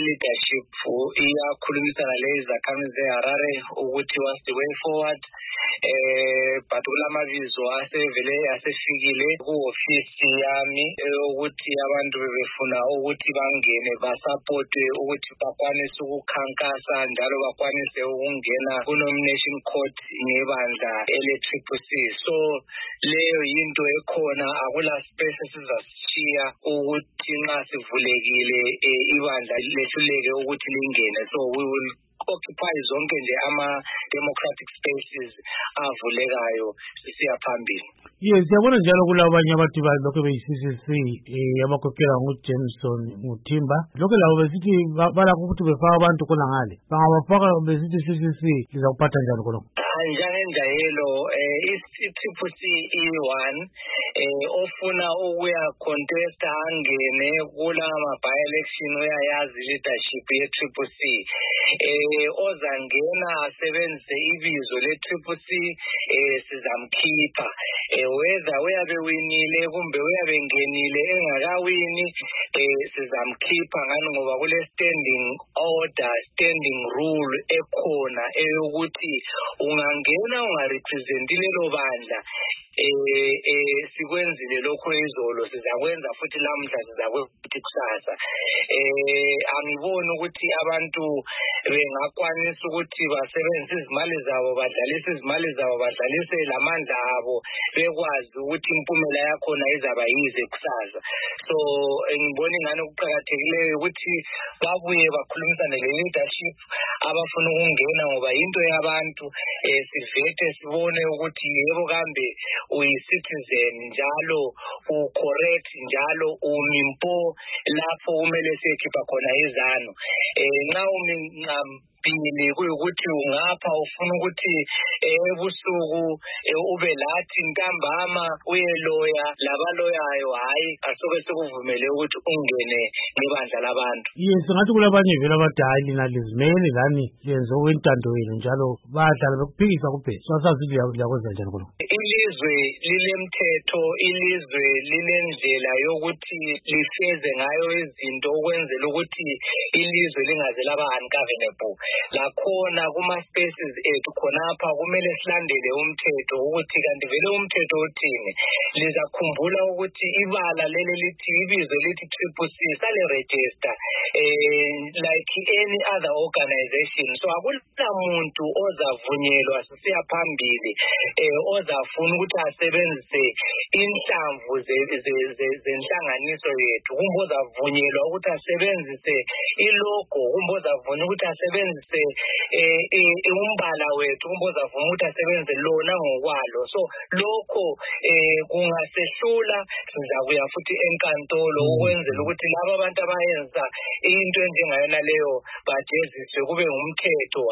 leadership iyakhulumisana lezakhamizi eHarare ukuthi was the way forward. But kulamabizo asefikile ku-ofisi yami ukuthi abantu bebefuna ukuthi bangene basupporte ukuthi bakwanise ukukhankasa njalo bakwanise ukungena ku-nomination court ngebandla ele-CCC. So leyo yinto ekhona, akula space esizasishiya ukuthi nxa sivulekile ibandla lehluleke ukuthi lingene. So we will occupy zonke nje ama-democratic spaces avulekayo sisiya phambili. Yes, siyabona njalo kulabo abanye abathi lokho beyi-CCC abakhokhela nguJameson Muthimba. Lokho labo besithi balakho ukuthi befaka abantu khona ngale. Bangabafaka besithi CCC izakuphatha njani khonokho? Njengenjayelo i-CCC E1 ofuna ukuya contest angene kulama by-election uyayazi leadership ye-CCC. Ozangena asebenzise ibizo le-CCC sizamkhipha. Whether uyabe winile kumbe uyabe ngenile engakawini sizamkhipha ngani ngoba kule standing order, standing rule ekhona eyokuthi ungangena ungarepresenti lelo bandla sikwenzile lokho izolo sizakwenza futhi lamhla sizakwenza futhi kusasa. Angiboni ukuthi abantu bengakwanisa ukuthi basebenzise izimali zabo badlalise lamandla abo bekwazi ukuthi impumela yakhona izaba yize kusasa. So ngibona ingane ukuqhakathekileyo ukuthi babuye bakhulumisane le-leadership abafuna ukungena ngoba into yabantu sivete sibone ukuthi yebo kambe uyi-citizen njalo u-correct njalo umimpo lapho kumele siyekhipha khona izano. Nxa bili kuyukuthi ungapha ufuna ukuthi ebusuku ube lathi ntambama uyeloya labaloyayo hayi asuke sekuvumele ukuthi ungene ngebandla labantu. Yes, ngathi kulabanye vele abadala lina lizimele lani lenze okwentando yenu njalo badlala bekuphikisa kuphela. Sasazi liyakwenza njani khona? Ilizwe lilemthetho, ilizwe lilendlela yokuthi lifeze ngayo izinto ukwenzela ukuthi ilizwe lingaze laba ungovernable. Lakhona kuma-spaces ethu khonapha kumele silandele umthetho ukuthi kanti vele umthetho uthini. Lizakhumbula ukuthi ibala leli lithi ibizo lithi CCC sale-register like any other organization. So akulamuntu ozavunyelwa sisiya phambili ozafuna ukuthi asebenzise inhlamvu zenhlanganiso yethu. Kumbe ozavunyelwa ukuthi asebenzise ilogo, kumbe ozavunyelwa ukuthi asebenzise umbala wethu, kumbe ozavuma ukuthi asebenzise lona ngokwalo. So lokho kungasehlula sizakuya futhi enkantolo ukwenzela ukuthi laba abantu abayenza into enjengayona leyo bajeziswe kube ngumthetho.